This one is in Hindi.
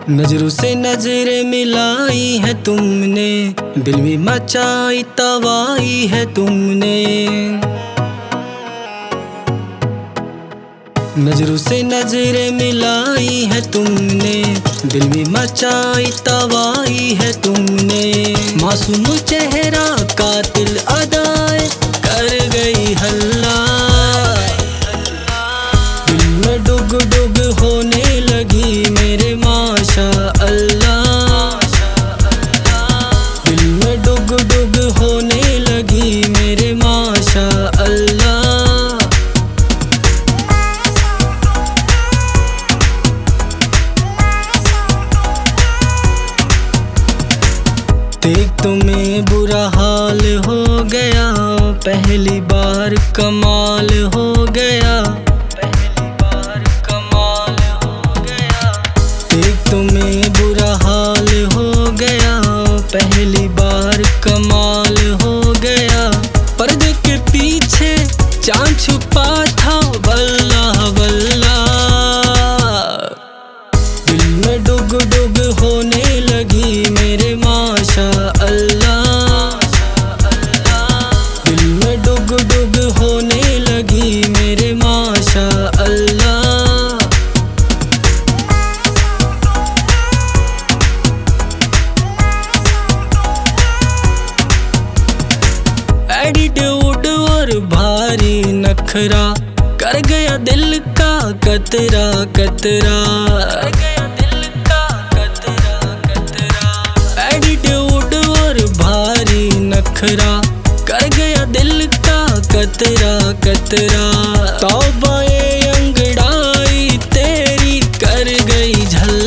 नजरों से नजरें मिलाई है तुमने, दिल में मचाई तबाही है तुमने। नजरों से नजरें मिलाई है तुमने, दिल में मचाई तबाही है तुमने। मासूम चेहरा कातिल अदाए कर गई हल्ला, दिल में डुग डुग होने लगी मेरे माशा अल्लाह। दिल में डुग डुग होने लगी मेरे माशा अल्लाह। देख तुम्हें बुरा हाल हो गया, पहली बार कमाल हो गया, पहली बार कमाल हो गया। देख तुम्हें बुरा हाल हो गया, पहली बार कमाल हो गया। पर्दे के पीछे चांद छुपा था वल्लाह वल्लाह। दिल में डुग डुग होने लगी मेरे माशा अल्लाह। दिल में डुग डुग होने लगी मेरे माशा अल्लाह। एटीट्यूड और भारी नखरा कर गया दिल का कतरा कतरा, कर गया दिल का कतरा कतरा। एटीट्यूड और भारी नखरा कर गया दिल का कतरा कतरा। तौबा ये अंगड़ाई तेरी कर गई झल